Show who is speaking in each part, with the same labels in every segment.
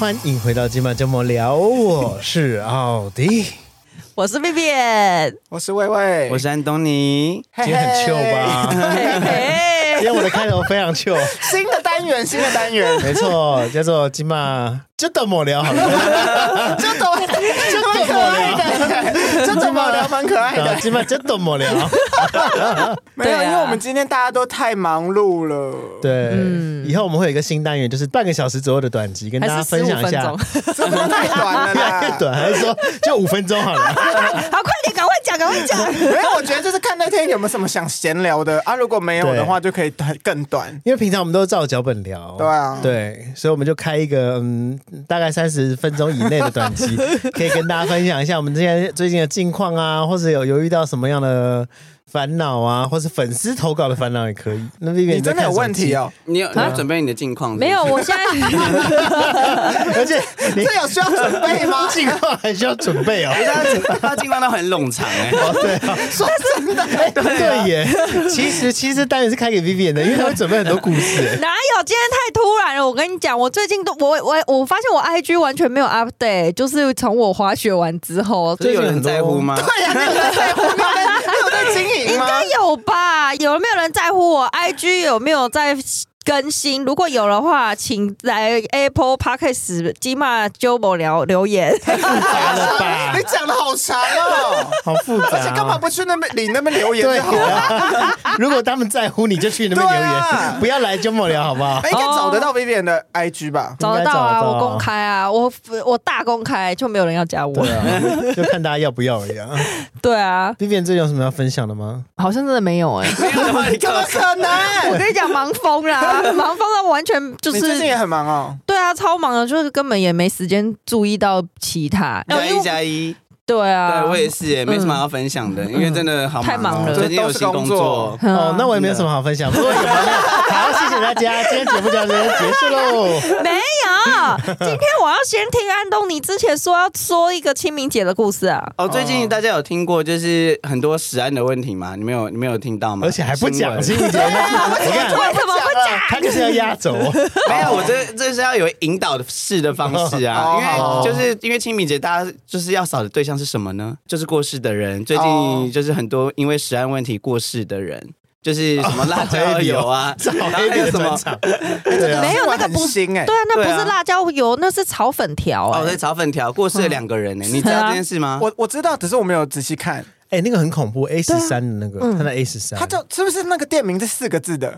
Speaker 1: 欢迎回到今晚周末聊，我是奥迪，
Speaker 2: 我是 Vivian，
Speaker 3: 我是魏魏，
Speaker 4: 我是安东尼。
Speaker 1: 今天很 chill 吧？今天我的开头非常 chill，
Speaker 3: 新的单元，
Speaker 1: 没错，叫做今晚就等我聊好了，
Speaker 3: 就懂可爱的，就怎么聊蛮可爱的。
Speaker 1: 今晚就等我聊，
Speaker 3: 没有，因为我们今天大家都太忙碌了。
Speaker 1: 对，以后我们会有一个新单元，就是半个小时左右的短集，跟大家分享一下。
Speaker 3: 这不太短了啦，
Speaker 1: 越短还是说就5分钟好了？
Speaker 2: 好，快点，赶快讲。
Speaker 3: 没有，我觉得就是看那天有没有什么想闲聊的啊，如果没有的话，就可以更短。
Speaker 1: 因为平常我们都是照脚本聊，
Speaker 3: 对啊，
Speaker 1: 对，所以我们就开一个大概30分钟以内的短集，可以跟大家分享一下我们现在最近的近况啊，或者有遇到什么样的烦恼啊，或是粉丝投稿的烦恼也可以。那 Vivian
Speaker 3: 你真的有问题哦？
Speaker 4: 你有准备你的近况？
Speaker 2: 没有，我现在
Speaker 1: 而且
Speaker 3: 这有需要准备吗？
Speaker 1: 近况还需要准备哦。
Speaker 4: 他近况都很冗长
Speaker 1: 哦，对啊，
Speaker 3: 说真的，
Speaker 1: 对耶。其实单元是开给 Vivian 的，因为他会准备很多故事。
Speaker 2: 哪有？今天太突然了。我跟你讲，我最近都我发现我 IG 完全没有 update， 就是从我滑雪完之后，
Speaker 4: 所以有人在乎吗？
Speaker 3: 对呀，没有人在乎，没有在经营吗？
Speaker 2: 应该有吧？有没有人在乎我 IG 有没有在更新？如果有的话，请来 Apple Podcast 金马揪我留言。
Speaker 1: 太复杂了吧？
Speaker 3: 你讲的好长哦，
Speaker 1: 好复杂、哦，
Speaker 3: 而且干嘛不去那边留言就好了？
Speaker 1: 如果他们在乎你，就去那边留言，不要来就莫聊，好不好？
Speaker 3: 应该找得到 Vivian 的 IG 吧？
Speaker 2: 找得到啊，我公开啊，我大公开，就没有人要加我。
Speaker 1: 对啊，就看大家要不要而已啊。
Speaker 2: 对啊
Speaker 1: ，Vivian 最近有什么要分享的吗？
Speaker 2: 好像真的没有
Speaker 3: 没有的话，你怎么可能？
Speaker 2: 我跟你讲，忙疯啦，忙疯到完全就是。
Speaker 3: 你最近也很忙哦。
Speaker 2: 对啊，超忙的，就是根本也没时间注意到其他。
Speaker 4: 1+1。
Speaker 2: 对啊，
Speaker 4: 对我也是耶，没什么要分享的，因为真的好忙，
Speaker 2: 太忙了，
Speaker 4: 最近有新工作
Speaker 1: 哦，那我也没有什么好分享。不过有朋友，好，谢谢大家，今天节目就到这边结束喽。
Speaker 2: 没有，今天我要先听安东尼之前说要说一个清明节的故事啊。
Speaker 4: 哦，最近大家有听过就是很多食安的问题吗？你没有听到吗？
Speaker 1: 而且还不讲清明节，我看
Speaker 2: 为什么不讲？
Speaker 1: 他就是要压轴。
Speaker 4: 没有，我这是要有引导式的方式啊，因为清明节大家就是要扫的对象是什么呢？就是过世的人。最近就是很多因为食安问题过世的人，就是什么辣椒油啊，
Speaker 1: 然后还有什么？
Speaker 2: 没有，那个
Speaker 3: 不新哎，
Speaker 2: 对啊，那不是辣椒油，那是炒粉条。
Speaker 4: 哦，对，炒粉条过世了2个人呢，你知道这件事吗？
Speaker 3: 我知道，只是我没有仔细看。
Speaker 1: 哎，那个很恐怖 ，A13的那个，他的 A13，
Speaker 3: 他就是不是那个店名是4个字的？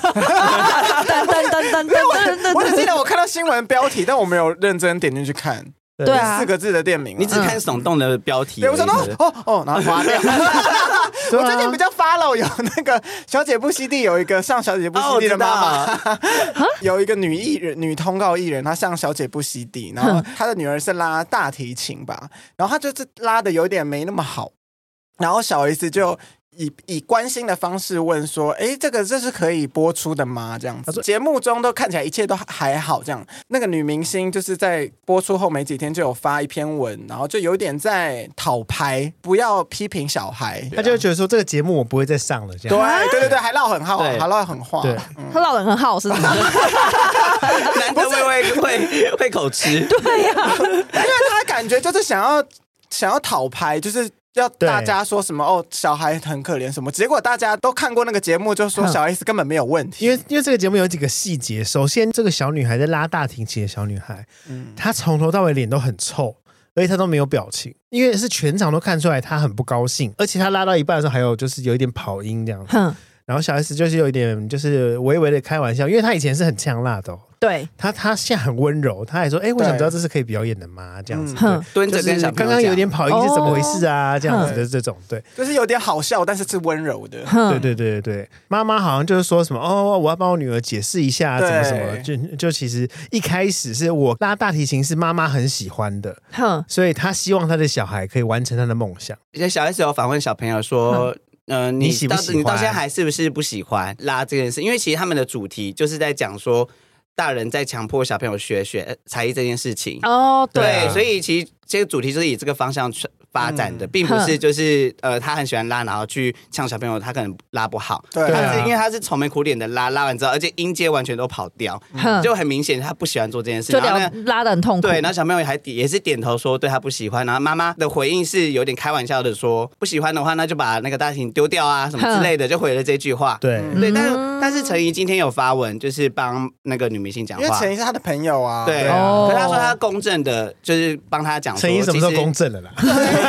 Speaker 3: 我只记得我看到新闻标题，但我没有认真点进去看。
Speaker 2: 对啊，
Speaker 3: 4个字的店名，
Speaker 4: 你只看耸动的标题。
Speaker 3: 对，我说哦，然后划掉。我最近比较 follow 有那个小姐不吸地，有一个上小姐不吸地的妈妈，有一个女通告艺人，她上小姐不吸地，然后她的女儿是拉大提琴吧，然后她就是拉的有点没那么好，然后小 S 就以关心的方式问说：“哎，这是可以播出的吗？”这样子，节目中都看起来一切都还好。这样，那个女明星就是在播出后没几天就有发一篇文，然后就有点在讨拍，不要批评小孩。
Speaker 1: 他就会觉得说这个节目我不会再上了，这样。
Speaker 3: 对，还唠狠话，还唠狠话。
Speaker 1: 对，
Speaker 2: 他唠得很好，是什么？
Speaker 4: 难得会口吃。
Speaker 2: 对呀，
Speaker 3: 因为他感觉就是想要讨拍，就是要大家说什么哦，小孩很可怜什么，结果大家都看过那个节目，就说小 S 根本没有问题。
Speaker 1: 因为这个节目有几个细节，首先这个小女孩在拉大提琴的小女孩，她从头到尾脸都很臭，而且她都没有表情，因为是全场都看出来她很不高兴，而且她拉到一半的时候还有就是有一点跑音这样子。然后小 S 就是有一点就是微微的开玩笑，因为她以前是很呛辣的。
Speaker 2: 对，
Speaker 1: 他现在很温柔，他还说：“哎，我想知道这是可以表演的吗？”这样子，
Speaker 4: 蹲着跟小朋友讲，
Speaker 1: 刚刚有点跑音是怎么回事啊？这样子的这种，对，
Speaker 3: 就是有点好笑，但是是温柔的。
Speaker 1: 对，妈妈好像就是说什么哦，我要帮我女儿解释一下，怎么什么，就其实一开始是我拉大提琴是妈妈很喜欢的，所以她希望她的小孩可以完成她的梦想。
Speaker 4: 小 S 有访问小朋友说。你
Speaker 1: 喜不喜欢？
Speaker 4: 你到现在还是不是不喜欢拉这件事？因为其实他们的主题就是在讲说，大人在强迫小朋友学才艺这件事情。
Speaker 2: 哦，对，
Speaker 4: 所以其实这个主题就是以这个方向发展的，并不是就是他很喜欢拉，然后去呛小朋友，他可能拉不好。
Speaker 3: 对，
Speaker 4: 他是因为他是愁眉苦脸的拉完之后，而且音阶完全都跑掉，就很明显他不喜欢做这件事，
Speaker 2: 就拉得很痛苦。
Speaker 4: 对，然后小朋友也是点头说对他不喜欢，然后妈妈的回应是有点开玩笑的说，不喜欢的话那就把那个大提琴丢掉啊什么之类的，就回了这句话。
Speaker 1: 对，
Speaker 4: 但是陈怡今天有发文，就是帮那个女明星讲话，
Speaker 3: 因为陈怡是他的朋友啊。
Speaker 4: 对，可是他说他公正的，就是帮他讲说，
Speaker 1: 陈怡什么时候公正了啦？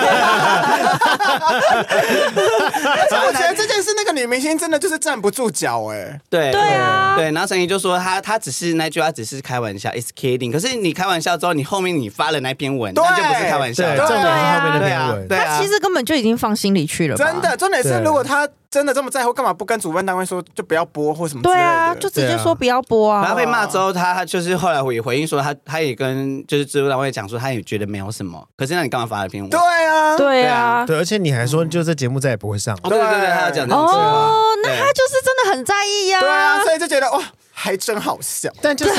Speaker 3: 我觉得这件事，那个女明星真的就是站不住脚哎。
Speaker 4: 对
Speaker 2: 啊，
Speaker 4: 对，然后陈怡就说他只是那句话只是开玩笑 ，is kidding。可是你开玩笑之后，你后面你发了那篇文，那就不是开玩笑，
Speaker 1: 重点是后面那篇文。
Speaker 2: 他其实根本就已经放心里去了。
Speaker 3: 真的，重点是如果他真的这么在乎，干嘛不跟主办单位说就不要播或什么之类的？
Speaker 2: 对啊，就直接说不要播啊。
Speaker 4: 然后被骂之后，他就是后来也回应说，他也跟就是制作单位讲说，他也觉得没有什么。可是那你干嘛发了篇文？
Speaker 3: 对啊，
Speaker 2: 对啊，
Speaker 1: 对，而且你还说就这节目再也不会上。
Speaker 4: 对，他要讲这种话。
Speaker 2: 那他就是真的很在意呀。
Speaker 3: 对啊，所以就觉得哇，还真好笑。
Speaker 1: 但就是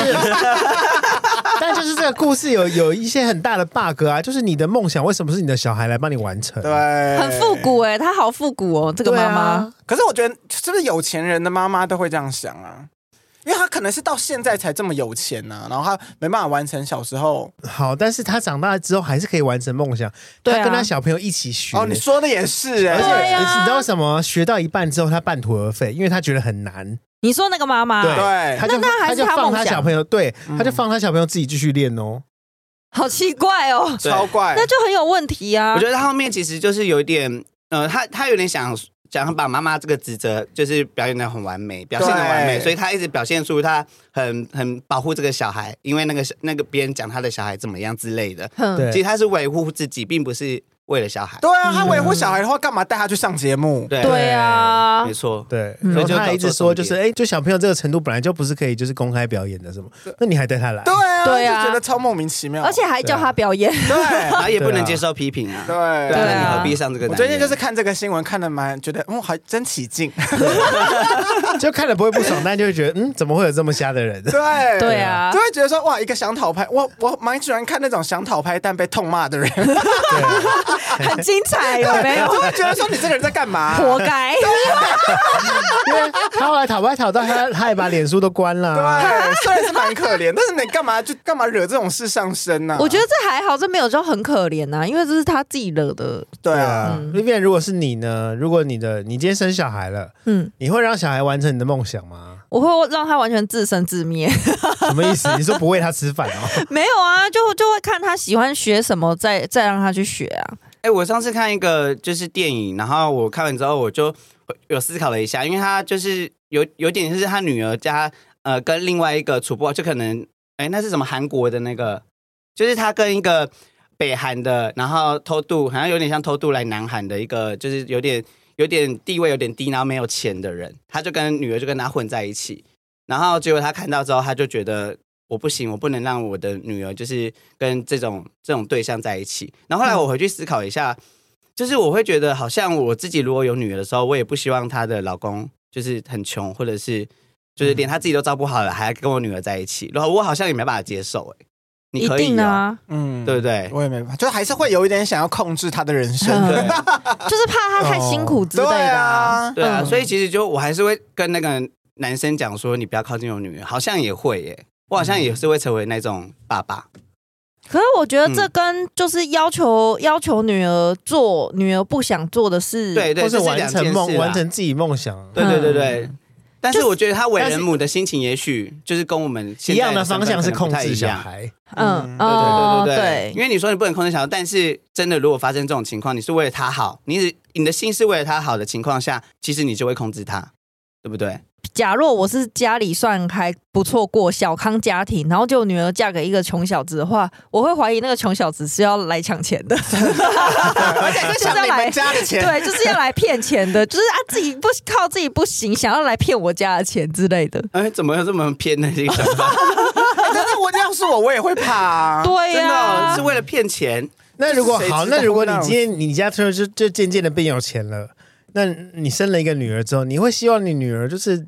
Speaker 1: 这个故事有一些很大的 bug 啊，就是你的梦想为什么是你的小孩来帮你完成？
Speaker 3: 对，
Speaker 2: 很复古哎，他好复古哦，这个妈妈。
Speaker 3: 可是我觉得，是不是有钱人的妈妈都会这样想啊？因为他可能是到现在才这么有钱呐，然后他没办法完成小时候。
Speaker 1: 好，但是他长大之后还是可以完成梦想。他跟他小朋友一起学。
Speaker 3: 哦，你说的也是哎。
Speaker 1: 而且你知道什么？学到一半之后，他半途而废，因为他觉得很难。
Speaker 2: 你说那个妈妈，
Speaker 1: 对，他就放他小朋友，对，他就放他小朋友自己继续练哦。
Speaker 2: 好奇怪哦，
Speaker 3: 超怪，
Speaker 2: 那就很有问题啊。
Speaker 4: 我觉得他后面其实就是有一点，他有点想把妈妈这个职责就是表现得很完美，表现得完美，所以他一直表现出他很保护这个小孩，因为那个别人讲他的小孩怎么样之类的。其实他是维护自己，并不是为了小孩。
Speaker 3: 对啊，他维护小孩的话，干嘛带他去上节目？
Speaker 2: 对啊，
Speaker 4: 没错，
Speaker 1: 对。所以他一直说，就是就小朋友这个程度本来就不是可以就是公开表演的什么，那你还带他来？
Speaker 3: 对啊，就觉得超莫名其妙，
Speaker 2: 而且还叫他表演，
Speaker 3: 对，
Speaker 4: 然后也不能接受批评啊，
Speaker 3: 对，
Speaker 4: 那你何必上这个？
Speaker 3: 我最近就是看这个新闻，看得觉得还真起劲，
Speaker 1: 就看了不会不爽，但就会觉得怎么会有这么瞎的人？
Speaker 2: 对啊，
Speaker 3: 就会觉得说哇，一个想讨拍，我蛮喜欢看那种想讨拍但被痛骂的人，
Speaker 2: 很精彩，有没有？
Speaker 3: 就会觉得说你这个人在干嘛？
Speaker 2: 活该。
Speaker 1: 因为他后来讨拍讨到他也把脸书都关了。
Speaker 3: 对，虽然是蛮可怜，但是你干嘛惹这种事上身呢？
Speaker 2: 我觉得这还好，这没有就很可怜呐，因为这是他自己惹的。
Speaker 3: 对啊
Speaker 1: ，Vivian，如果是你呢？如果你今天生小孩了，你会让小孩完成你的梦想吗？
Speaker 2: 我会让他完全自生自灭。
Speaker 1: 什么意思？你说不喂他吃饭哦？
Speaker 2: 没有啊，就会看他喜欢学什么，再让他去学啊。
Speaker 4: 我上次看一个就是电影，然后我看完之后我就有思考了一下，因为他就是有点是他女儿家跟另外一个主播，就可能那是什么韩国的那个，就是他跟一个北韩的，然后偷渡，好像有点像偷渡来南韩的一个，就是有点地位有点低，然后没有钱的人，他就跟女儿就跟他混在一起，然后结果他看到之后，他就觉得我不行，我不能让我的女儿就是跟这种对象在一起。然后后来我回去思考一下，就是我会觉得好像我自己如果有女儿的时候，我也不希望她的老公就是很穷，或者是就是连他自己都照顾好了，还跟我女儿在一起，然后我好像也没办法接受。你可以
Speaker 2: 啊，
Speaker 4: 对不对？
Speaker 3: 我也没办法，就还是会有一点想要控制他的人生，
Speaker 2: 就是怕他太辛苦之类的。
Speaker 4: 对啊，所以其实就我还是会跟那个男生讲说，你不要靠近我女儿，好像也会耶，我好像也是会成为那种爸爸。
Speaker 2: 可是我觉得这跟就是要求女儿做女儿不想做的事，
Speaker 4: 对，
Speaker 1: 或是完成自己梦想，
Speaker 4: 对。但是我觉得他为人母的心情，也许就是跟我们
Speaker 1: 一样的方向是控制小孩。
Speaker 2: 对，
Speaker 4: 因为你说你不能控制小孩，但是真的如果发生这种情况，你是为了他好，你的心是为了他好的情况下，其实你就会控制他，对不对？
Speaker 2: 假若我是家里算还不错过小康家庭，然后就女儿嫁给一个穷小子的话，我会怀疑那个穷小子是要来抢钱的，
Speaker 3: 而且是抢你们家的钱，
Speaker 2: 对，就是要来骗钱的，就是自己不靠自己不行，想要来骗我家的钱之类的。
Speaker 4: 怎么有这么偏的这个想法？
Speaker 3: 但是要是我也会怕啊。
Speaker 2: 对呀，
Speaker 4: 真的是为了骗钱。
Speaker 1: 那如果你今天你家就渐渐的变有钱了，那你生了一个女儿之后，你会希望你女儿就是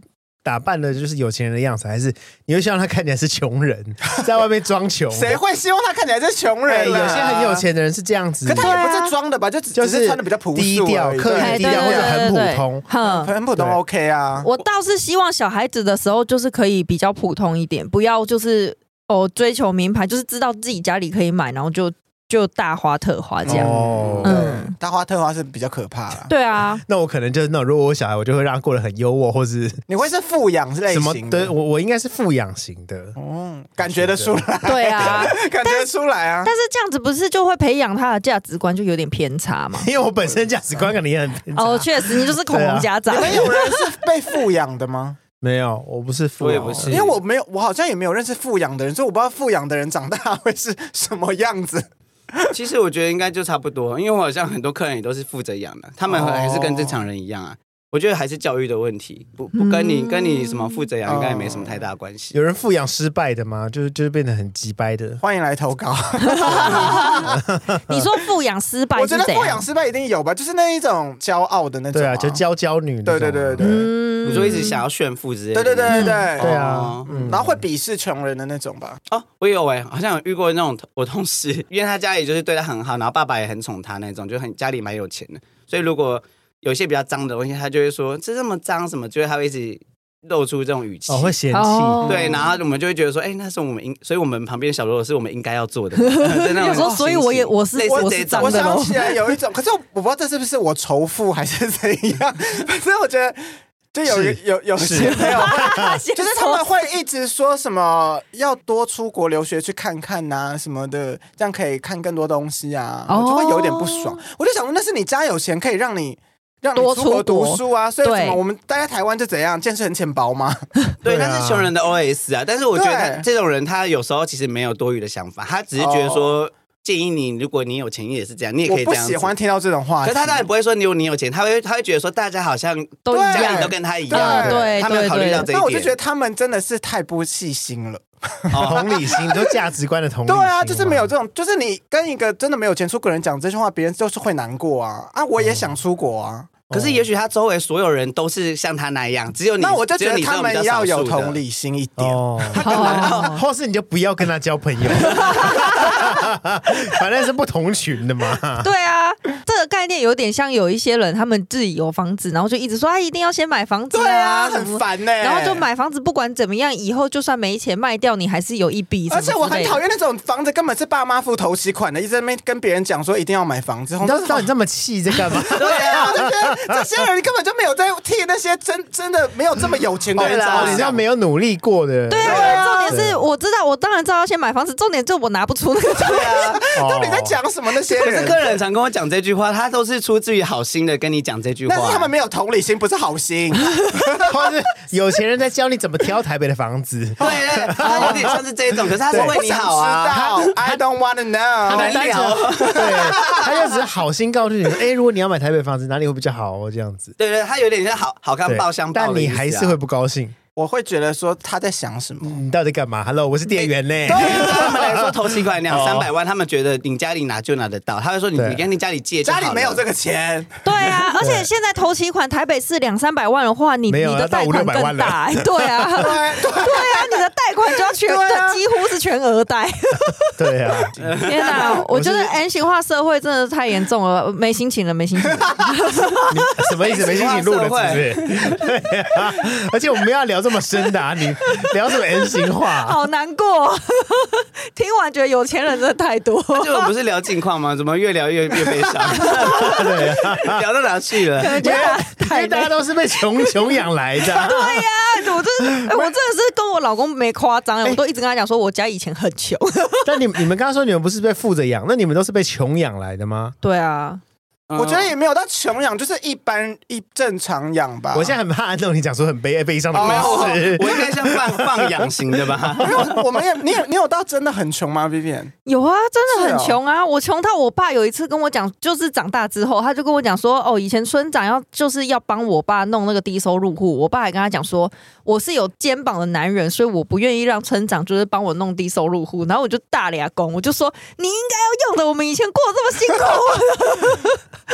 Speaker 1: 打扮的就是有钱人的样子，还是你会希望他看起来是穷人，在外面装穷？
Speaker 3: 谁会希望他看起来是穷人？
Speaker 1: 有些很有钱的人是这样子，
Speaker 3: 可他也不是装的吧？就只是穿的比较朴素，
Speaker 1: 低调、刻意低调或者很普通，
Speaker 3: 很普通 OK 啊。
Speaker 2: 我倒是希望小孩子的时候就是可以比较普通一点，不要就是追求名牌，就是知道自己家里可以买，然后就大花特花这样。
Speaker 3: 大花特花是比较可怕啦。
Speaker 2: 对啊，
Speaker 1: 那我可能就是那种，如果我小孩，我就会让他过得很优渥，或是
Speaker 3: 你会是富养类型的？
Speaker 1: 对，我应该是富养型的。
Speaker 3: 感觉得出来。
Speaker 2: 对啊，
Speaker 3: 感觉得出来啊。
Speaker 2: 但是这样子不是就会培养他的价值观就有点偏差吗？
Speaker 1: 因为我本身价值观可能也很偏差。
Speaker 2: 确实，你就是恐龙家长。
Speaker 3: 你们有人是被富养的吗？
Speaker 1: 没有，我不是富养，
Speaker 4: 我也不是，
Speaker 3: 因为我好像也没有认识富养的人，所以我不知道富养的人长大会是什么样子。
Speaker 4: 其实我觉得应该就差不多，因为我好像很多客人也都是负责养的，他们还是跟正常人一样啊。我觉得还是教育的问题，不跟你什么负责养应该也没什么太大关系。
Speaker 1: 有人富养失败的吗？就是变得很鸡掰的。
Speaker 3: 欢迎来投稿。
Speaker 2: 你说富养失败是怎样？
Speaker 3: 我觉得富养失败一定有吧，就是那一种骄傲的那种。
Speaker 1: 对啊，就娇女。
Speaker 3: 对。
Speaker 4: 你说一直想要炫富之类的。
Speaker 3: 对
Speaker 1: 啊。
Speaker 3: 然后会鄙视穷人的那种吧。
Speaker 4: 我有好像有遇过那种我同事，因为他家里就是对他很好，然后爸爸也很宠他那种，就家里蛮有钱的，所以如果有一些比较脏的东西，他就会说这么脏什么，就是他会一直露出这种语气，
Speaker 1: 会嫌弃。
Speaker 4: 对，然后我们就会觉得说，那是所以我们旁边小喽啰是我们应该要做的。有
Speaker 2: 时候，所以我是脏的。
Speaker 3: 我想起来有一种，可是我不知道这是不是我仇富还是怎样，所以我觉得。就有些朋友，就是他们会一直说什么要多出国留学去看看啊什么的，这样可以看更多东西啊，我就会有点不爽。我就想说，那是你家有钱可以让你出国读书啊，所以怎么我们待在台湾就怎样，见识很浅薄吗？
Speaker 4: 对，那是穷人的 OS 啊。但是我觉得这种人他有时候其实没有多余的想法，他只是觉得说。建议你，如果你有钱也是这样，你也可以这样子。
Speaker 3: 我不喜欢听到这种话。
Speaker 4: 可是他当然不会说你有钱，他会觉得说大家好像都家里都跟他一样，
Speaker 2: 对，
Speaker 4: 他没有考虑到这一点。
Speaker 3: 那我就觉得他们真的是太不细心了。
Speaker 1: 同理心，就价值观的同理心。
Speaker 3: 对啊，就是没有这种，就是你跟一个真的没有钱出国人讲这句话，别人就是会难过啊。我也想出国啊。
Speaker 4: 可是也许他周围所有人都是像他那样，只有你。
Speaker 3: 那我就觉得他们要有同理心一点，
Speaker 1: 或是你就不要跟他交朋友，反正是不同群的嘛。
Speaker 2: 对啊，这个概念有点像有一些人，他们自己有房子，然后就一直说一定要先买房子
Speaker 3: 对啊，很烦呢。
Speaker 2: 然后就买房子，不管怎么样，以后就算没钱卖掉，你还是有一笔。
Speaker 3: 而且我很讨厌那种房子根本是爸妈付头期款的，一直在那边跟别人讲说一定要买房子。
Speaker 1: 你知道你这么气在干嘛？
Speaker 3: 对啊，我就觉得。这些人根本就没有在替那些真的没有这么有钱的人着想，
Speaker 1: 你知道没有努力过的。
Speaker 2: 对啊，重点是我知道，我当然知道要先买房子，重点就是我拿不出那个钱
Speaker 3: 啊。到底在讲什么？那些人，
Speaker 4: 可是客人常跟我讲这句话，他都是出自于好心的跟你讲这句话，
Speaker 3: 但是他们没有同理心，不是好心，
Speaker 1: 或是有钱人在教你怎么挑台北的房子。
Speaker 4: 对，他有点像是这种，可是他是为你好啊。
Speaker 3: I don't want to know，
Speaker 4: 很难聊。
Speaker 1: 对，他就只是好心告诉你，如果你要买台北房子，哪里会比较好哦，这样子。
Speaker 4: 对，他有点像好看报相报，
Speaker 1: 但你还是会不高兴。
Speaker 3: 我会觉得说他在想什么？
Speaker 1: 你到底干嘛 ？Hello， 我是店员呢。对
Speaker 4: 他们来说头期款200-300万，他们觉得你家里拿就拿得到。他会说你跟你家里借，
Speaker 3: 家里没有这个钱。
Speaker 2: 对啊，而且现在头期款台北市200-300万的话，你的贷款更大。对啊，你的贷款就要几乎是全额贷。
Speaker 1: 对啊，
Speaker 2: 天哪！我觉得 N 型化社会真的太严重了，没心情了。
Speaker 1: 什么意思？没心情录了是不是？对啊，而且我们要聊这么深的啊，你聊什么 N 型化？
Speaker 2: 好难过，听完觉得有钱人真的太多。
Speaker 4: 就我们不是聊近况吗？怎么越聊越悲伤？对啊，聊到哪去了？
Speaker 1: 因为大家都是被穷养来的。对
Speaker 2: 呀，我真的是跟我老公没夸张，我都一直跟他讲说，我家以前很穷。
Speaker 1: 但你们刚刚说你们不是被富着养，那你们都是被穷养来的吗？
Speaker 2: 对啊。
Speaker 3: 我觉得也没有到穷养，就是正常养吧。
Speaker 1: 我现在很怕安东尼讲出很悲伤的故事，
Speaker 4: 我应该像放养型的吧？
Speaker 3: 我们你有到真的很穷吗 ，Vivian？
Speaker 2: 有啊，真的很穷啊！我穷到我爸有一次跟我讲，就是长大之后，他就跟我讲说，以前村长要帮我爸弄那个低收入户，我爸还跟他讲说，我是有肩膀的男人，所以我不愿意让村长就是帮我弄低收入户，然后我就大俩公，我就说你应该要用的，我们以前过得这么辛苦。
Speaker 3: 好了，那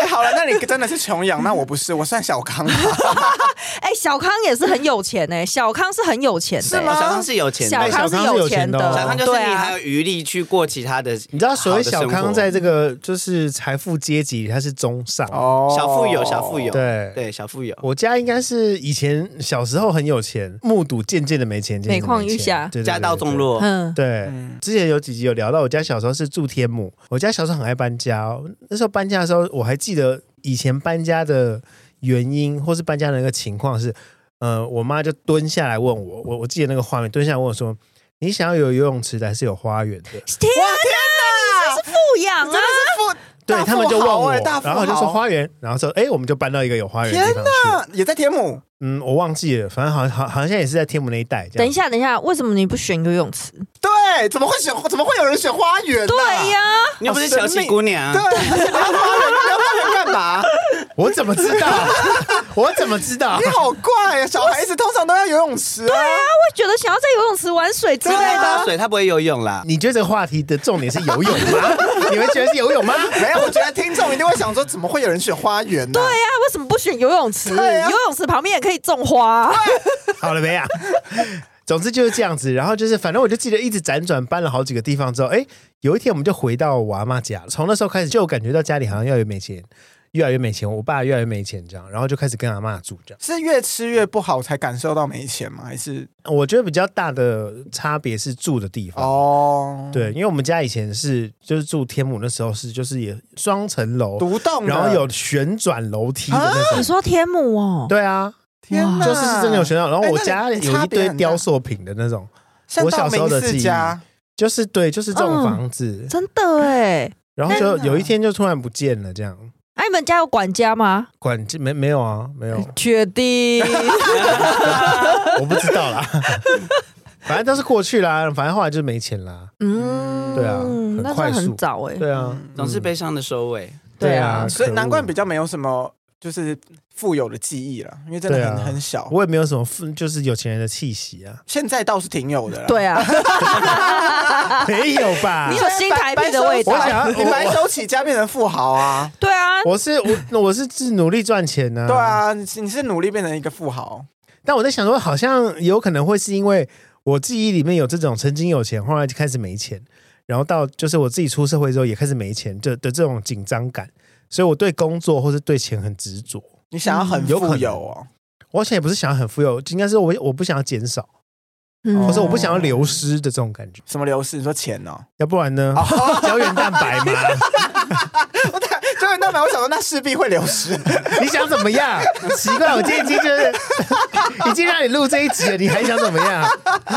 Speaker 3: 你真的是穷养，那我不是，我算小康吧。
Speaker 2: 哎，小康也是很有钱哎，小康是很有钱的，
Speaker 3: 是吗？
Speaker 4: 小康是有钱的，
Speaker 2: 小康是有钱的，
Speaker 4: 小康就是你还有余力去过其他的。
Speaker 1: 你知道所谓小康在这个就是财富阶级，它是中上
Speaker 3: 哦，
Speaker 4: 小富有，小富有，
Speaker 1: 对
Speaker 4: 对，小富有。
Speaker 1: 我家应该是以前小时候很有钱，目睹渐渐的没钱，
Speaker 2: 每况愈下，
Speaker 4: 家道中落。
Speaker 1: 对，之前有几集有聊到，我家小时候是住天母，我家小时候很爱搬家哦。那时候搬家的时候，我还记得以前搬家的原因，或是搬家的那个情况是，我妈就蹲下来问我记得那个画面，蹲下来问我说：“你想要有游泳池的还是有花园的？”
Speaker 2: 天哪，你是富养啊！
Speaker 1: 对，他们就问我，
Speaker 3: 然
Speaker 1: 后我就说花园，然后说我们就搬到一个有花园的地方去。
Speaker 3: 也在天母？
Speaker 1: 我忘记了，反正好像也是在天母那一带。
Speaker 2: 等一下，为什么你不选游泳池？
Speaker 3: 对，怎么会有人选花园？
Speaker 2: 对呀，
Speaker 4: 你又不是小气姑娘。
Speaker 3: 对，你要花园干嘛？
Speaker 1: 我怎么知道？我怎么知道？
Speaker 3: 你好怪啊！小孩子通常都要游泳池。对
Speaker 2: 啊，我觉得想要在游泳池玩水之类的。
Speaker 4: 水他不会游泳啦。
Speaker 1: 你觉得这个话题的重点是游泳吗？你们觉得是游泳吗？
Speaker 3: 没有，我觉得听众一定会想说，怎么会有人选花园呢？
Speaker 2: 对呀，为什么不选游泳池？游泳池旁边也可以种花。
Speaker 1: 好了没啊？总之就是这样子，然后就是反正我就记得一直辗转搬了好几个地方之后，有一天我们就回到我阿嬷家了。从那时候开始就感觉到家里好像越来越没钱，越来越没钱，我爸越来越没钱这样，然后就开始跟阿嬷住这样。
Speaker 3: 是越吃越不好才感受到没钱吗？还是
Speaker 1: 我觉得比较大的差别是住的地方
Speaker 3: 哦。
Speaker 1: 对，因为我们家以前就是住天母，那时候就是也双层楼
Speaker 3: 独栋，
Speaker 1: 然后有旋转楼梯的那种。
Speaker 2: 你说天母哦？
Speaker 1: 对啊。
Speaker 3: 天哪，
Speaker 1: 就是真的有学到，然后我家有一堆雕塑品的那种，我小时候的记忆，就是这种房子，
Speaker 2: 真的哎。
Speaker 1: 然后就有一天就突然不见了，这样。
Speaker 2: 你们家有管家吗？
Speaker 1: 没有啊，没有。
Speaker 2: 确定？
Speaker 1: 我不知道啦，反正都是过去啦，反正后来就没钱啦。对啊，很快速，
Speaker 2: 很早哎。
Speaker 1: 对啊，
Speaker 4: 总是悲伤的收尾。
Speaker 1: 对啊，
Speaker 3: 所以难怪比较没有什么。就是富有的记忆了，因为真的很小。
Speaker 1: 我也没有什么就是有钱人的气息啊。
Speaker 3: 现在倒是挺有的啦。
Speaker 2: 对啊，
Speaker 1: 没有吧？
Speaker 2: 你有新台币的味道。
Speaker 3: 你白手起家变成富豪啊？
Speaker 2: 对啊，
Speaker 1: 我是努力赚钱呢。
Speaker 3: 对啊，你是努力变成一个富豪。
Speaker 1: 但我在想说，好像有可能会是因为我记忆里面有这种曾经有钱，后来就开始没钱，然后到就是我自己出社会之后也开始没钱的这种紧张感。所以我对工作或是对钱很执着。
Speaker 3: 你想要很富有哦？
Speaker 1: 我想也不是想要很富有，应该是我不想要减少，或者我不想要流失的这种感觉。
Speaker 3: 什么流失？你说钱哦？
Speaker 1: 要不然呢？胶原蛋白嘛。
Speaker 3: 胶原蛋白，我想说那势必会流失。
Speaker 1: 你想怎么样？奇怪，我今天就是已经让你录这一集了，你还想怎么样？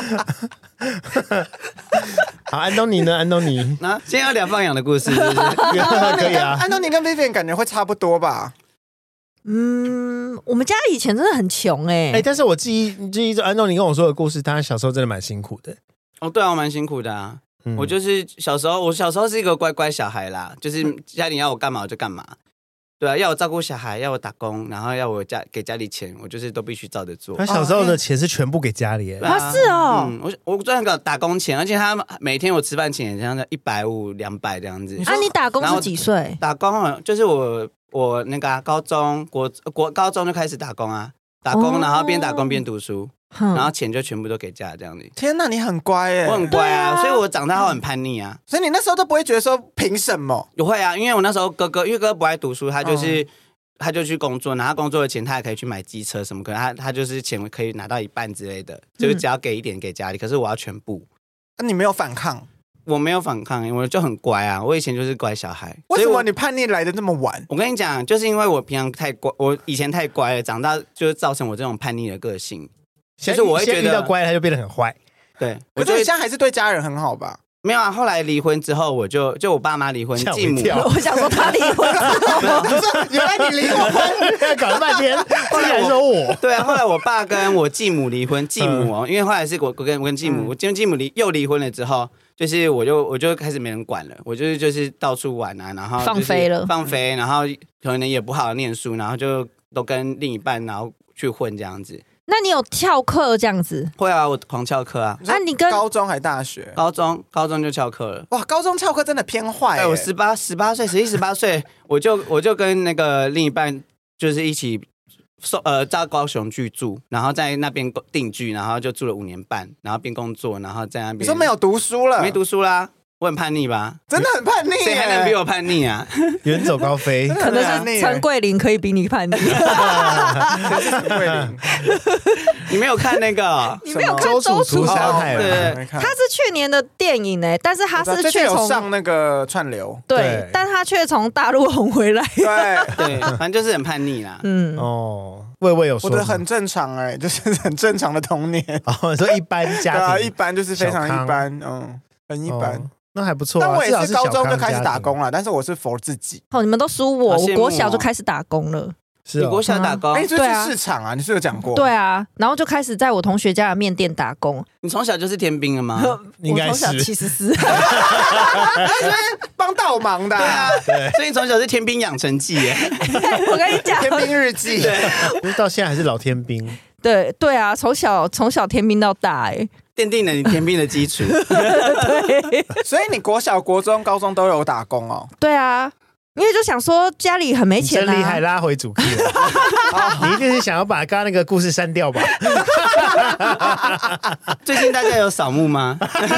Speaker 1: 好，安东尼呢？安东尼，
Speaker 4: 今天要聊放养的故事，
Speaker 1: 可以啊。
Speaker 3: 安东尼跟 Vivian 感觉会差不多吧？
Speaker 2: 我们家以前真的很穷
Speaker 1: 但是我记忆中安东尼跟我说的故事，他小时候真的蛮辛苦的。
Speaker 4: 哦，对啊，我蛮辛苦的啊。我就是小时候是一个乖乖小孩啦，就是家里要我干嘛我就干嘛。对啊，要我照顾小孩，要我打工，然后要我给家里钱，我就是都必须照着做。
Speaker 1: 他小时候的钱是全部给家里，
Speaker 2: 是哦。
Speaker 4: 我赚个打工钱，而且他每天我吃饭钱这样的150、200这样子。
Speaker 2: 你打工是几岁？
Speaker 4: 打工就是我那个高中高中就开始打工啊，打工然后边打工边读书。然后钱就全部都给家这样子。
Speaker 3: 天哪，你很乖耶！
Speaker 4: 我很乖啊，所以我长大后很叛逆啊。
Speaker 3: 所以你那时候都不会觉得说凭什么？
Speaker 4: 我会啊，因为我那时候因为哥哥不爱读书，他就去工作，拿他工作的钱，他也可以去买机车什么，可能他就是钱可以拿到一半之类的，就是只要给一点给家里，可是我要全部。
Speaker 3: 那你没有反抗？
Speaker 4: 我没有反抗，我就很乖啊。我以前就是乖小孩。
Speaker 3: 为什么你叛逆来的那么晚？
Speaker 4: 我跟你讲，就是因为我平常太乖，我以前太乖了，长大就是造成我这种叛逆的个性。其实我会觉得
Speaker 1: 遇到乖，他就变得很坏。
Speaker 4: 对，
Speaker 3: 可是你现在还是对家人很好吧？
Speaker 4: 没有啊，后来离婚之后，我就我爸妈离婚，继母。
Speaker 2: 我想说他离婚，
Speaker 3: 原来你离过婚，
Speaker 1: 搞了半天，竟然说我。
Speaker 4: 对啊，后来我爸跟我继母离婚，继母因为后来是我跟继母，我跟继母又离婚了之后，就是我就开始没人管了，我就是到处玩啊，然后
Speaker 2: 放飞了，
Speaker 4: 放飞，然后可能也不好好念书，然后就都跟另一半然后去混这样子。
Speaker 2: 那你有翘课这样子？
Speaker 4: 会啊，我狂翘课啊。
Speaker 2: 你跟
Speaker 3: 高中还大学？
Speaker 4: 高中就翘课了。
Speaker 3: 哇，高中翘课真的偏坏欸。
Speaker 4: 我18岁，11、18岁，我就跟那个另一半就是一起到高雄去住，然后在那边定居，然后就住了5年半，然后边工作，然后在那边。
Speaker 3: 你说没有读书了？
Speaker 4: 没读书啦。我很叛逆吧？
Speaker 3: 真的很叛逆耶，
Speaker 4: 谁还能比我叛逆啊？
Speaker 1: 远走高飞，
Speaker 2: 可能是陈桂林可以比你叛逆。
Speaker 3: 谁是陈桂林？
Speaker 4: 你没有看那个？
Speaker 2: 你没有看
Speaker 1: 周楚
Speaker 2: 楚
Speaker 1: 除杀害
Speaker 4: 对，
Speaker 3: 没看。
Speaker 2: 他是去年的电影但是他是却从
Speaker 3: 上那个串流，
Speaker 2: 对，但他却从大陆红回来。
Speaker 3: 对，
Speaker 4: 反正就是很叛逆啦。
Speaker 1: 魏魏有说，
Speaker 3: 我的很正常就是很正常的童年。
Speaker 1: 你说一般家庭，
Speaker 3: 一般就是非常一般，很一般。
Speaker 1: 那还不错。
Speaker 3: 但我也是高中就开始打工了，但是我是 for 自己。
Speaker 2: 你们都输我，我国小就开始打工了。
Speaker 1: 是
Speaker 4: 你国小打工？
Speaker 3: 你这是市场啊？你是有讲过？
Speaker 2: 对啊，然后就开始在我同学家的面店打工。
Speaker 4: 你从小就是天兵了吗？
Speaker 1: 应该是
Speaker 2: 74，
Speaker 3: 帮倒忙的。
Speaker 4: 对啊，所以你从小是天兵养成记耶。
Speaker 2: 我跟你讲，
Speaker 3: 天兵日记，
Speaker 1: 对，到现在还是老天兵。
Speaker 2: 对啊，从小天兵到大
Speaker 4: 奠定了你天兵的基础。
Speaker 2: 对，
Speaker 3: 所以你国小、国中、高中都有打工哦。
Speaker 2: 对啊。因为就想说家里很没钱
Speaker 1: 真厉害，拉回主题了。你一定是想要把刚刚那个故事删掉吧？
Speaker 4: 最近大家有扫墓吗？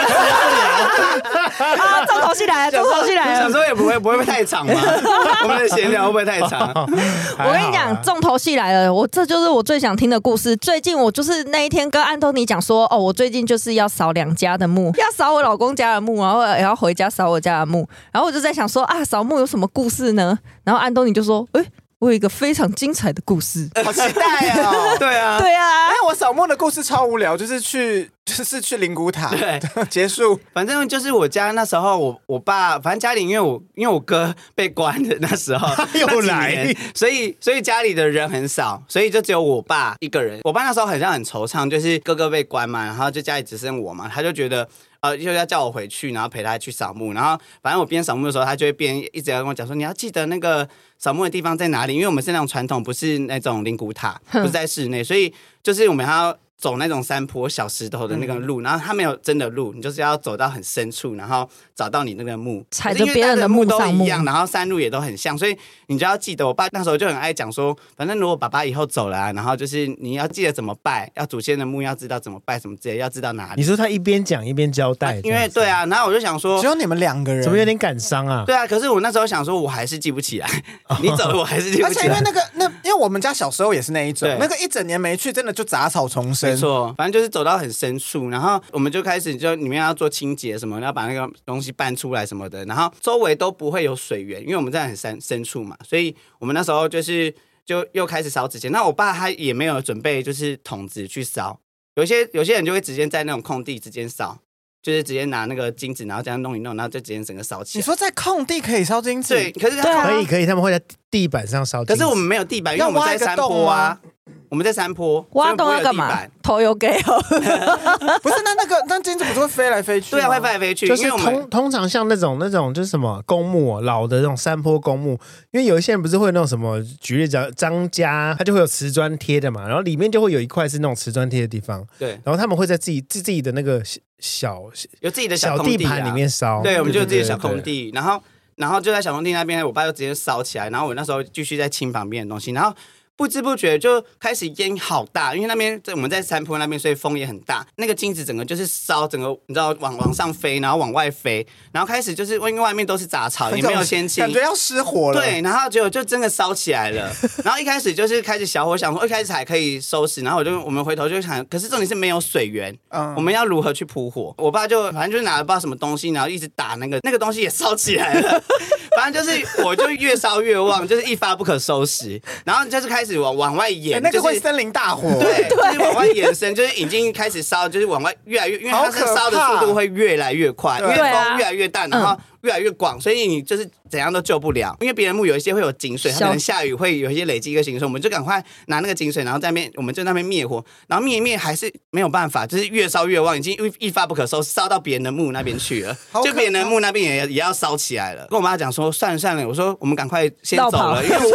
Speaker 2: 重头戏来了，重头戏来了。
Speaker 4: 想说也不会太长吗？我们的闲聊会不会太长？
Speaker 2: 我跟你讲，重头戏来了，这就是我最想听的故事。最近我就是那一天跟安东尼讲说，我最近就是要扫2家的墓，要扫我老公家的墓，然后也要回家扫我家的墓。然后我就在想说扫墓有什么故事呢？然后安东尼就说，我有一个非常精彩的故事，
Speaker 3: 好期待哦！
Speaker 4: 对啊，
Speaker 3: 我扫墓的故事超无聊，就是去灵骨塔，
Speaker 4: 对，
Speaker 3: 结束。
Speaker 4: 反正就是我家那时候，我爸，反正家里因为我哥被关的那时候
Speaker 1: 又来，
Speaker 4: 所以家里的人很少，所以就只有我爸一个人。我爸那时候好像很惆怅，就是哥哥被关嘛，然后就家里只剩我嘛，他就觉得。就要叫我回去，然后陪他去扫墓。然后反正我边扫墓的时候，他就会边一直要跟我讲说，你要记得那个扫墓的地方在哪里，因为我们是那种传统，不是那种灵骨塔，不是在室内，所以就是我们要走那种山坡小石头的那个路，然后它没有真的路，你就是要走到很深处，然后找到你那个墓，
Speaker 2: 踩着别人的墓上
Speaker 4: 都一样，然后山路也都很像，所以你就要记得。我爸那时候就很爱讲说，反正如果爸爸以后走了然后就是你要记得怎么拜，要祖先的墓要知道怎么拜什么之类，要知道哪里。
Speaker 1: 你说他一边讲一边交代，
Speaker 4: 因为对啊，然后我就想说，
Speaker 3: 只有你们2个人，
Speaker 1: 怎么有点感伤啊？
Speaker 4: 对啊，可是我那时候想说，我还是记不起来，你走了我还是记不起来。
Speaker 3: 而且因为因为我们家小时候也是那一种，那个一整年没去，真的就杂草丛生。
Speaker 4: 没错，反正就是走到很深处，然后我们就开始就里面要做清洁什么，要把那个东西搬出来什么的，然后周围都不会有水源，因为我们在很深处嘛，所以我们那时候就又开始烧纸钱。那我爸他也没有准备就是桶子去烧，有些人就会直接在那种空地直接烧。就是直接拿那个金子，然后这样弄一弄，然后就直接整个烧起来。
Speaker 3: 你说在空地可以烧金子？
Speaker 4: 对，可是
Speaker 1: 可以，他们会在地板上烧金子。
Speaker 4: 可是我们没有地板，因为我们在山坡啊。我们在山坡，
Speaker 2: 挖洞要干嘛？头有给
Speaker 3: 不是那金子不是会飞来飞去？
Speaker 4: 对啊，会飞来飞去。
Speaker 1: 就是通常像那种就是什么公墓老的那种山坡公墓，因为有一些人不是会有那种什么，举例讲张家，他就会有瓷砖贴的嘛，然后里面就会有一块是那种瓷砖贴的地方。
Speaker 4: 对，
Speaker 1: 然后他们会在自己的那个
Speaker 4: 有自己的
Speaker 1: 小地盘里面烧。
Speaker 4: 对，我们就有自己的小空地，然后就在小空地那边，我爸就直接烧起来，然后我那时候继续在清旁边的东西，然后不知不觉就开始烟好大，因为那边我们在山坡那边，所以风也很大。那个金子整个就是烧，整个你知道往上飞，然后往外飞，然后开始就是因为外面都是杂草，也没有先清，
Speaker 3: 感觉要失火了。
Speaker 4: 对，然后结果就真的烧起来了。然后一开始就是开始小火，想说一开始还可以收拾，然后我们回头就想，可是重点是没有水源，我们要如何去扑火？我爸就反正就是拿了不知道什么东西，然后一直打那个东西也烧起来了。反正就是火就越烧越旺，就是一发不可收拾。然后就是开始往外延，
Speaker 3: 那个会森林大火，
Speaker 4: 对，就是往外延伸，就是已经开始烧，就是往外越来越，因为它是烧的速度会越来越快，因为风越来越大，然后越来越广，所以你就是怎样都救不了。因为别人墓有一些会有井水，它可能下雨会有一些累积一个井水，我们就赶快拿那个井水，然后在那边我们就那边灭火，然后灭一灭还是没有办法，就是越烧越旺，已经一发不可收拾，烧到别人的墓那边去了，就别人的墓那边也要烧起来了。跟我妈讲说算了，我说我们赶快先走了，因为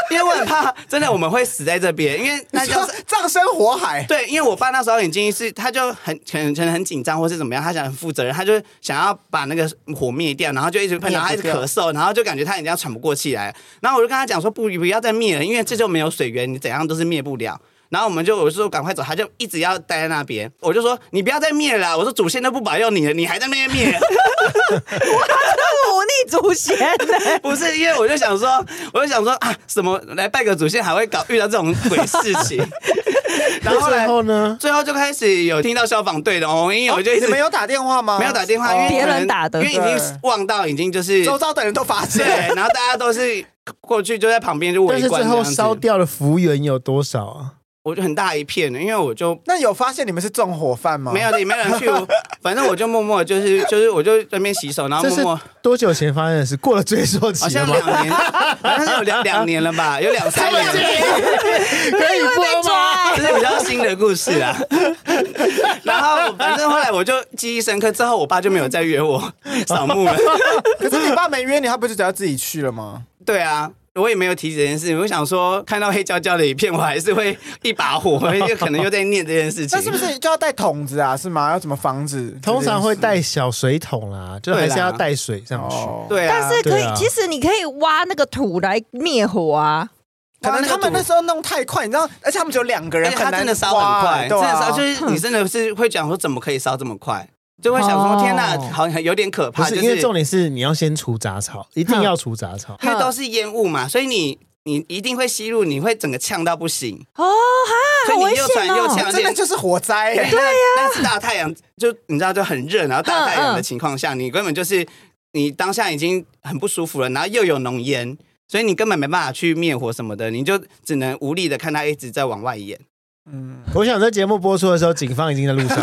Speaker 4: 因为我很怕真的我们会死在这边，因为那就是
Speaker 3: 葬身火海。
Speaker 4: 对，因为我爸那时候已经是，他就可能很紧张或是怎么样，他想很负责任，他就想要把那个火灭掉，然后就一直喷，然后他一直咳嗽，然后就感觉他已经要喘不过气来，然后我就跟他讲说不要再灭了，因为这就没有水源，你怎样都是灭不了。然后我就说赶快走，他就一直要待在那边。我就说你不要再灭了，我说祖先都不保佑你了，你还在那边灭。
Speaker 2: 我忤逆祖先呢？
Speaker 4: 不是，因为我就想说啊，什么来拜个祖先还会遇到这种鬼事情。然后
Speaker 1: 最后呢？
Speaker 4: 最后就开始有听到消防队的哦，因为我就一直
Speaker 3: 你们有打电话吗？
Speaker 4: 没有打电话，因为
Speaker 2: 别人打的，
Speaker 4: 因为已经望到已经就是
Speaker 3: 周遭的人都发现，
Speaker 4: 对，然后大家都是过去就在旁边就围观。
Speaker 1: 但是最后烧掉的幅员有多少啊？
Speaker 4: 我就很大一片的，因为我就
Speaker 3: 那有发现你们是纵火犯吗？
Speaker 4: 没有，也没有人去，反正我就默默就是我就在那边洗手，然后默默。
Speaker 1: 多久前发生的事？过了追溯期了吗？
Speaker 4: 好像2年，好像有2年了吧，有2-3年了。
Speaker 1: 可以播吗？
Speaker 4: 这是比较新的故事啊。然后反正后来我就记忆深刻，之后我爸就没有再约我扫墓了。
Speaker 3: 可是你爸没约你，他不是只要自己去了吗？
Speaker 4: 对啊。我也没有提这件事，我想说看到黑焦焦的一片，我还是会一把火，可能又在念这件事情。
Speaker 3: 那是不是就要带桶子啊？是吗？要怎么防止？
Speaker 1: 通常会带小水桶啦，就还是要带水上去。
Speaker 4: 对啊，
Speaker 2: 但是可以，其实你可以挖那个土来灭火啊。
Speaker 3: 可能他们那时候弄太快，你知道，而且他们只有2个人，
Speaker 4: 他真的烧很快，真的烧，就是你真的是会讲说怎么可以烧这么快。就会想说，天哪，好像有点可怕。
Speaker 1: 不是，因为重点是你要先除杂草，一定要除杂草，
Speaker 4: 因为都是烟雾嘛，所以你一定会吸入，你会整个呛到不行。
Speaker 2: 哦哈，
Speaker 4: 所以你又喘又呛，
Speaker 3: 真的就是火灾。
Speaker 2: 对呀，
Speaker 4: 但是大太阳就你知道就很热，然后大太阳的情况下，你根本就是你当下已经很不舒服了，然后又有浓烟，所以你根本没办法去灭火什么的，你就只能无力的看它一直在往外延。
Speaker 1: 我想这节目播出的时候，警方已经在路上，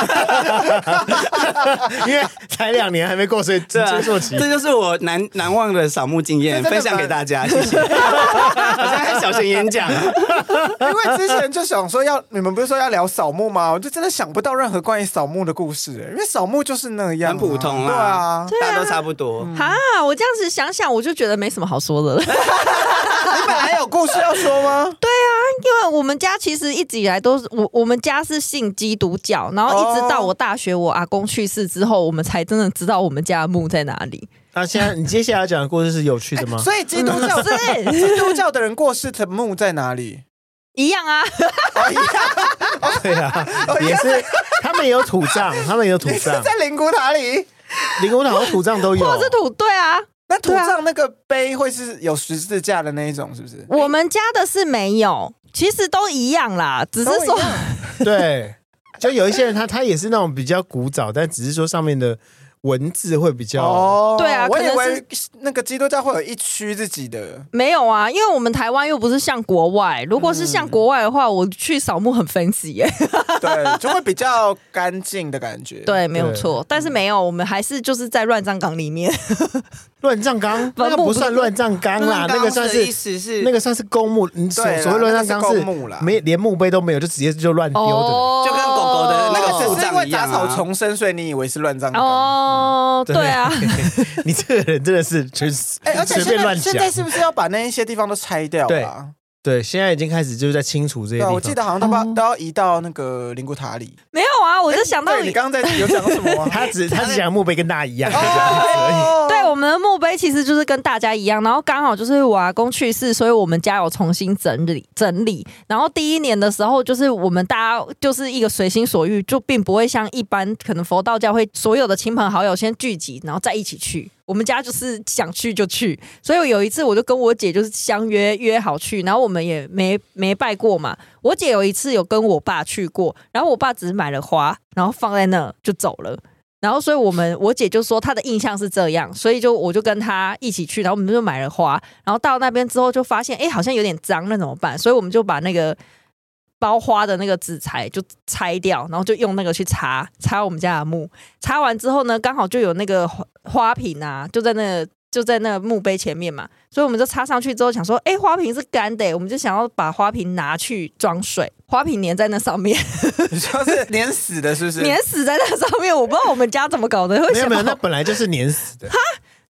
Speaker 1: 因为才2年还没过，所以追溯期。
Speaker 4: 这就是我难忘的扫墓经验，分享给大家，谢谢。好像还小型演讲，
Speaker 3: 因为之前就想说你们不是说要聊扫墓吗？我就真的想不到任何关于扫墓的故事，因为扫墓就是那样，
Speaker 4: 很普通
Speaker 3: 啊，
Speaker 4: 对啊，大家都差不多。
Speaker 2: 哈，我这样子想想，我就觉得没什么好说的了。
Speaker 3: 你本来有故事要说吗？
Speaker 2: 对啊，因为我们家其实一直以来都是我们家是信基督教，然后一直到我大学我阿公去世之后，我们才真的知道我们家的墓在哪里。
Speaker 1: 那现在你接下来讲的故事是有趣的吗？
Speaker 3: 所以基督教的人过世的墓在哪里？
Speaker 2: 一样啊，
Speaker 1: 对啊，也是他们也有土葬，
Speaker 3: 你是在灵骨塔里，
Speaker 1: 灵骨塔和土葬都有，
Speaker 2: 或者是土，对啊。
Speaker 3: 那土葬那个碑会是有十字架的那一种，是不是？
Speaker 2: 我们家的是没有，其实都一样啦，只是说
Speaker 1: 对，就有一些人他也是那种比较古早，但只是说上面的文字会比较
Speaker 2: 对啊，
Speaker 3: 我以为那个基督教会有一区自己的，
Speaker 2: 没有啊，因为我们台湾又不是像国外，如果是像国外的话，我去扫墓很 fancy 耶，
Speaker 3: 对，就会比较干净的感觉，
Speaker 2: 对，没有错，但是没有，我们还是就是在乱葬岗里面。
Speaker 1: 乱葬岗那个不算乱葬岗啦，那个算是
Speaker 4: 意思是
Speaker 1: 那个算是公墓，你所谓乱葬岗是连墓碑都没有，就直接就乱丢的，
Speaker 4: 就跟狗狗的那个
Speaker 3: 只是因为杂草丛生，所以你以为是乱葬岗
Speaker 2: 哦，对啊，
Speaker 1: 你这个人真的是就是随便乱讲。
Speaker 3: 现在是不是要把那一些地方都拆掉啊？
Speaker 1: 对，现在已经开始就是在清除这些地方。
Speaker 3: 我记得好像都要移到那个灵骨塔里。
Speaker 2: 没有啊，我就想到
Speaker 3: 你刚刚有讲什么吗？
Speaker 1: 他只讲墓碑跟大家一样。
Speaker 2: 对，我们的墓碑其实就是跟大家一样，然后刚好就是我阿公去世，所以我们家有重新整理。然后第1年的时候，就是我们大家就是一个随心所欲，就并不会像一般可能佛道教会所有的亲朋好友先聚集，然后再一起去。我们家就是想去就去，所以有一次我就跟我姐就是相约好去，然后我们也没拜过嘛。我姐有一次有跟我爸去过，然后我爸只是买了花，然后放在那就走了。然后所以我姐就说她的印象是这样，所以我就跟她一起去，然后我们就买了花，然后到那边之后就发现好像有点脏，那怎么办？所以我们就把那个包花的那个纸材就拆掉，然后就用那个去擦我们家的墓。擦完之后呢，刚好就有那个花瓶啊，就在那个墓碑前面嘛，所以我们就插上去之后想说，花瓶是干的，我们就想要把花瓶拿去装水，花瓶粘在那上面。
Speaker 3: 你说是粘死的，是不是？
Speaker 2: 粘死在那上面，我不知道我们家怎么搞的。
Speaker 1: 没有，那本来就是粘死的。哈，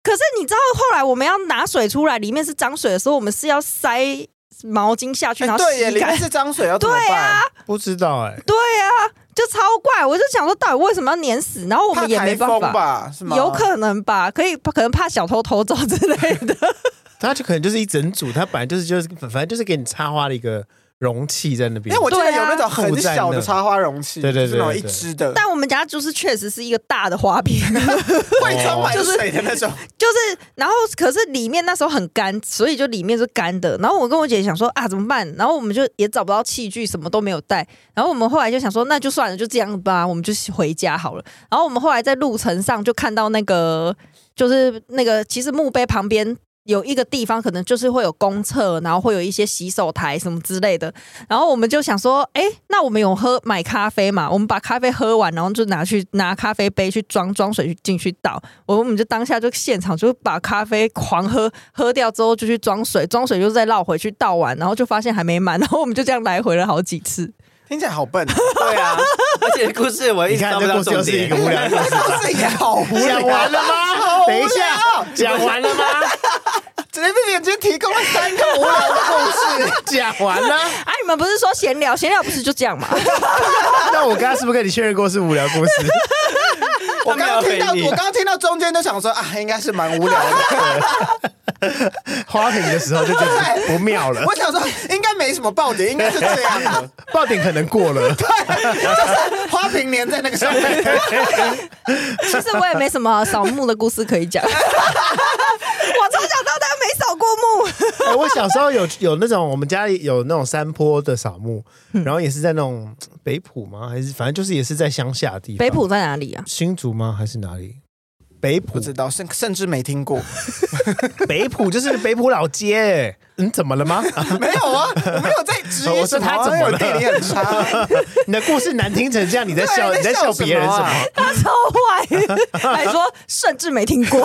Speaker 2: 可是你知道后来我们要拿水出来，里面是脏水的时候，我们是要塞毛巾下去，然后
Speaker 3: 对耶，里面是脏水，要怎么办？
Speaker 2: 对啊，
Speaker 1: 不知道
Speaker 2: 对啊，就超怪。我就想说，到底为什么要碾死？然后我们也没办法
Speaker 3: 吧？是吗？
Speaker 2: 有可能吧，可能怕小偷偷走之类的。
Speaker 1: 它就可能就是一整组，它本来就是反正就是给你插花的一个容器在那边。
Speaker 3: 因为我记得有那种很小的插花容器，
Speaker 1: 对，
Speaker 3: 就是那种一支的。
Speaker 2: 但我们家就是确实是一个大的花瓶，
Speaker 3: 会装满水的那种。
Speaker 2: 就是，然后可是里面那时候很干，所以就里面是干的。然后我跟我姐想说啊怎么办？然后我们就也找不到器具，什么都没有带。然后我们后来就想说那就算了，就这样吧，我们就回家好了。然后我们后来在路程上就看到那个，就是那个其实墓碑旁边。有一个地方可能就是会有公厕，然后会有一些洗手台什么之类的，然后我们就想说，那我们有买咖啡嘛？我们把咖啡喝完，然后就拿咖啡杯去装水进去倒，我们就当下就现场就把咖啡狂喝掉之后就去装水就再绕回去倒完，然后就发现还没满，然后我们就这样来回了好几次。
Speaker 3: 听起来好笨。
Speaker 4: 对啊，而且故事我一直找不到重点。
Speaker 1: 你看这故事是一个无聊的故事，
Speaker 3: 故事也好无聊。
Speaker 1: 讲完了吗？等一下，讲完了吗？
Speaker 3: 直接被眼睛提供了3个无聊的故事，
Speaker 1: 讲完了。
Speaker 2: 啊，你们不是说闲聊不是就这样吗？
Speaker 1: 那我刚刚是不是跟你确认过是无聊故事？
Speaker 3: 我刚刚听到中间就想说啊，应该是蛮无聊的。
Speaker 1: 花瓶的时候就觉得不妙了。
Speaker 3: 我想说应该没什么爆点，应该是这样的。
Speaker 1: 爆点可能过了。
Speaker 3: 对，就是花瓶粘在那个上面。
Speaker 2: 其实我也没什么扫墓的故事可以讲。我从小到大没扫过墓。
Speaker 1: 我小时候有那种，我们家里有那种山坡的扫墓，然后也是在那种北埔吗？还是反正就是也是在乡下的地方。
Speaker 2: 北埔在哪里啊？
Speaker 1: 新竹吗？还是哪里？北埔
Speaker 3: 不知道，甚至没听过。
Speaker 1: 北埔就是北埔老街。怎么了吗？
Speaker 3: 没有啊，我没有在质疑。
Speaker 1: 我说他怎么了？
Speaker 3: 地理很差。
Speaker 1: 你的故事难听成这样，你在笑别人什么？
Speaker 2: 他超坏，还说甚至没听过。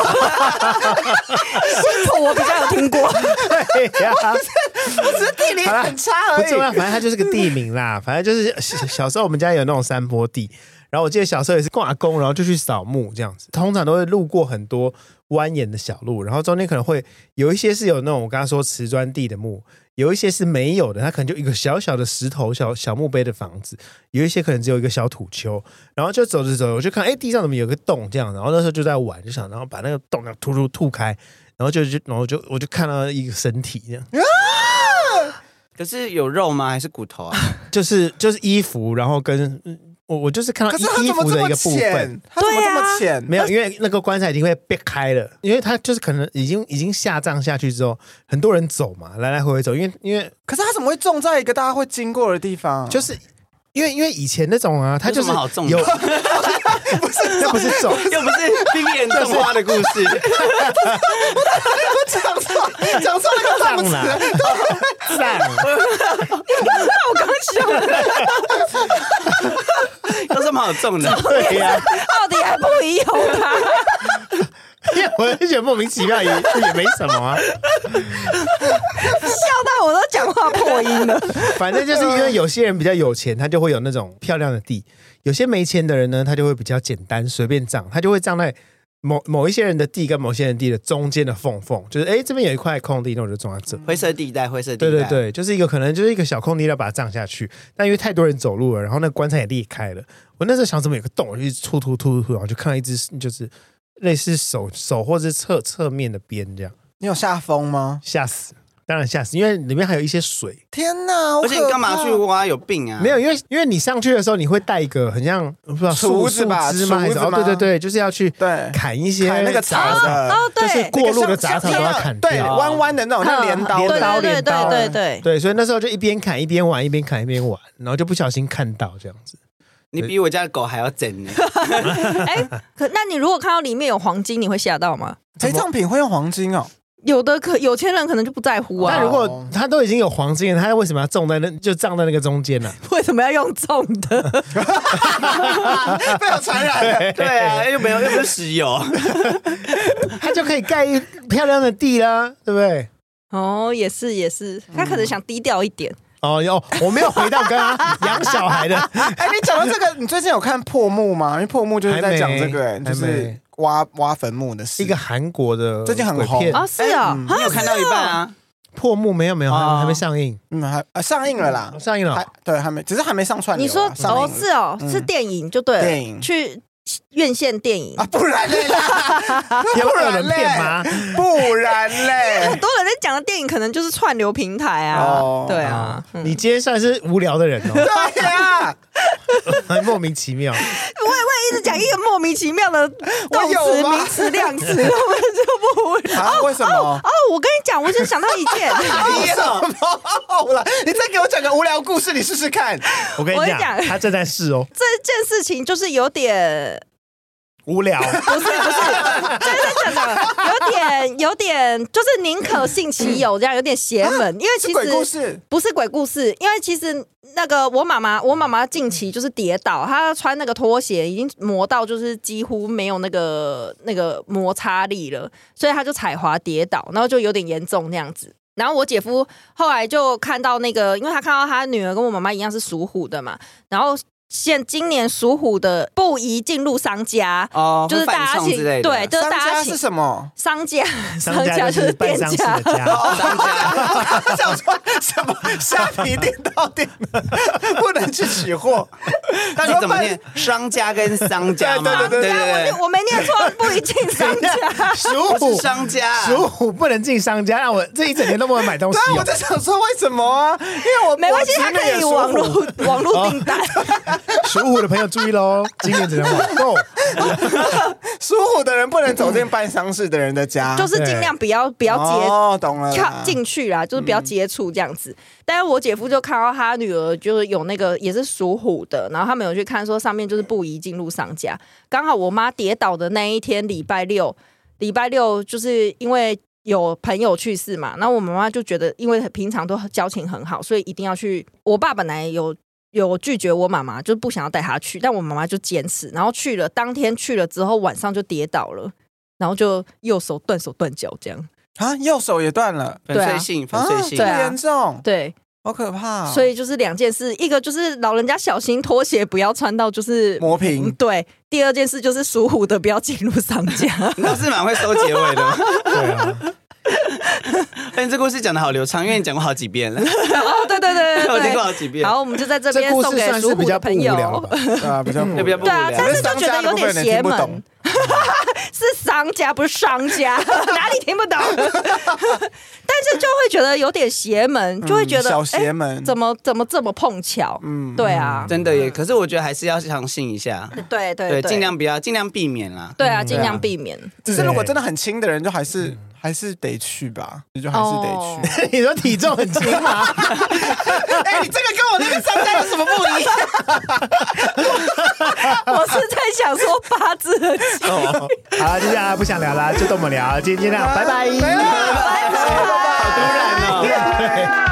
Speaker 2: 新埔我比较有听过。
Speaker 1: 对呀，
Speaker 3: 我只是地理很差而已。
Speaker 1: 不重要，反正它就是个地名啦。反正就是小时候我们家有那种山坡地。然后我记得小时候也是跟阿公，然后就去扫墓这样子，通常都会路过很多蜿蜒的小路，然后中间可能会有一些是有那种我刚刚说瓷砖地的墓，有一些是没有的，它可能就一个小小的石头小墓碑的房子，有一些可能只有一个小土丘，然后就走着走，我就看地上怎么有个洞这样，然后那时候就在玩，就想然后把那个洞吐开，然后我就看到一个身体这样。
Speaker 4: 可是有肉吗？还是骨头啊？
Speaker 1: 就是衣服，然后跟。我就是看到衣服的一个部分，
Speaker 3: 它怎么这么浅？
Speaker 1: 没有，因为那个棺材已经会被开了，因为它就是可能已经下葬下去之后，很多人走嘛，来来回回走，因为
Speaker 3: 可是它怎么会种在一个大家会经过的地方？
Speaker 1: 就是因为以前那种啊，它就是
Speaker 4: 有什么好种的
Speaker 1: 有，那不是种，
Speaker 4: 又不是 BBN 动画的故事。
Speaker 3: 我讲错那个
Speaker 1: 葬啦，葬，
Speaker 2: 我刚笑了。
Speaker 4: 有什么好种的？
Speaker 1: 对呀，
Speaker 2: 到底还不宜用它？
Speaker 1: 因为我就觉得莫名其妙，也没什么啊。
Speaker 2: 笑到我都讲话破音了。
Speaker 1: 反正就是因为有些人比较有钱，他就会有那种漂亮的地；有些没钱的人呢，他就会比较简单，随便葬，他就会葬在某一些人的地跟某些人地的中间的缝，就是这边有一块空地，那我就种在这。
Speaker 4: 灰色地带。
Speaker 1: 对对，就是可能就是一个小空地，要把它葬下去。但因为太多人走路了，然后那个棺材也裂开了。我那时候想怎么有个洞，我就一直突，然后就看到一只就是类似手或者是侧面的边这样。
Speaker 3: 你有下风吗？
Speaker 1: 吓死！当然吓死，因为里面还有一些水。
Speaker 3: 天哪！
Speaker 4: 而且你干嘛去挖？有病啊！
Speaker 1: 没有，因为你上去的时候，你会带一个很像不知道
Speaker 3: 竹子吧？
Speaker 1: 树枝吗？还是对，就是要去砍一些
Speaker 3: 那个杂草，
Speaker 1: 就是过路的杂草都要砍掉，
Speaker 3: 对，弯弯的那种，像镰刀，
Speaker 1: 对，所以那时候就一边砍一边玩，一边砍一边玩，然后就不小心看到这样子。
Speaker 4: 你比我家的狗还要整呢。
Speaker 2: 那你如果看到里面有黄金，你会吓到吗？
Speaker 3: 陪葬品会用黄金哦？
Speaker 2: 有钱人可能就不在乎啊。
Speaker 1: 但如果他都已经有黄金了，他为什么要葬在那个中间呢？
Speaker 2: 为什么要用种的？
Speaker 3: 被我传染了。
Speaker 4: 对啊，又不是石油，
Speaker 1: 他就可以盖漂亮的地啦，对不对？
Speaker 2: 哦，也是，他可能想低调一点。
Speaker 1: 我没有回到刚刚养小孩的。
Speaker 3: 你讲到这个，你最近有看《破墓》吗？因为《破墓》就是在讲这个，就是挖坟墓的事，
Speaker 1: 一个韩国的
Speaker 3: 最近很红
Speaker 2: 啊，是啊，
Speaker 4: 你有看到一半啊？
Speaker 1: 破墓没有还没上映，
Speaker 3: 上映了啦，
Speaker 1: 上映了，
Speaker 3: 对，还没，只是还没上串流。
Speaker 2: 你说是电影就对了，
Speaker 3: 电影
Speaker 2: 去院线电影
Speaker 3: 啊，不然嘞啦，
Speaker 1: 不然嘞吗？
Speaker 3: 不然嘞，
Speaker 2: 很多人在讲的电影可能就是串流平台啊，对啊，
Speaker 1: 你今天算是无聊的人哦，
Speaker 3: 对呀，
Speaker 1: 很莫名其妙。
Speaker 2: 我一直讲一个莫名其妙的动词、名词、量词，我们就不无聊。
Speaker 3: 为什么？
Speaker 2: 我跟你讲，我就想到一件，
Speaker 3: 为什么？好了，你再给我讲个无聊故事，你试试看。
Speaker 1: 我跟你讲，他正在试哦。
Speaker 2: 这件事情就是有点
Speaker 1: 无聊，
Speaker 2: 不是，真的有点，就是宁可信其有，这样有点邪门。因为其实
Speaker 3: 鬼故事
Speaker 2: 不是鬼故事，因为其实那个我妈妈近期就是跌倒，她穿那个拖鞋已经磨到就是几乎没有那个摩擦力了，所以她就踩滑跌倒，然后就有点严重那样子。然后我姐夫后来就看到那个，因为他看到他女儿跟我妈妈一样是属虎的嘛，然后今年属虎的不宜进入商家，就是大家请对，就是大家请
Speaker 3: 是什么？
Speaker 2: 商家就是店家，
Speaker 3: 商家。想说什么虾皮店到店不能去取货，
Speaker 4: 到底怎么念？商家跟商家吗？
Speaker 2: 对，我没念错，不宜进商家。
Speaker 1: 属虎
Speaker 4: 商家，
Speaker 1: 属虎不能进商家，让我这一整年都不能买东西。
Speaker 3: 对，我在想说为什么啊？因为我
Speaker 2: 没关系，他可以网络订单。
Speaker 1: 属虎的朋友注意喽，今年只能网购。
Speaker 3: 属虎的人不能走进办丧事的人的家，
Speaker 2: 就是尽量不要
Speaker 3: 懂了，
Speaker 2: 进去啦，就是不要接触这样子。但是我姐夫就看到他女儿就是有那个也是属虎的，然后他们有去看说上面就是不宜进入商家。刚好我妈跌倒的那一天礼拜六就是因为有朋友去世嘛，然后我妈妈就觉得因为平常都交情很好，所以一定要去。我爸本来有拒绝我妈妈，就不想要带她去，但我妈妈就坚持，然后去了。当天去了之后，晚上就跌倒了，然后就右手断手断脚这样
Speaker 3: 啊，右手也断了，
Speaker 4: 粉碎性，
Speaker 3: 这么严重，
Speaker 2: 对，
Speaker 3: 好可怕。
Speaker 2: 所以就是两件事，一个就是老人家小心拖鞋不要穿到就是
Speaker 3: 磨平，
Speaker 2: 对。第二件事就是属虎的不要进入商家。
Speaker 4: 你倒是蛮会收结尾的嘛。
Speaker 1: 对啊。
Speaker 4: 但这故事讲的好流畅，因为你讲过好几遍了。
Speaker 2: 对，
Speaker 4: 我听过好几遍。
Speaker 2: 好，我们就在这边送给属虎的朋友。
Speaker 3: 比较不无聊。
Speaker 2: 对啊，但是就觉得有点邪门。是商家不是商家，哪里听不懂？但是就会觉得有点邪门，就会觉得
Speaker 3: 小邪门，
Speaker 2: 怎么这么碰巧？对啊，
Speaker 4: 真的耶。可是我觉得还是要相信一下，
Speaker 2: 对，
Speaker 4: 尽量避免啦。
Speaker 2: 对啊，尽量避免。
Speaker 3: 只是如果真的很轻的人，就还是得去吧，就还是得
Speaker 1: 去。你说体重很轻吗？
Speaker 3: 你这个跟我那个商家有什么不一样？
Speaker 2: 我是在想说八字的轻。
Speaker 1: 好，接下来不想聊了，就这么聊。今天这样，拜拜。
Speaker 3: 好突然哦。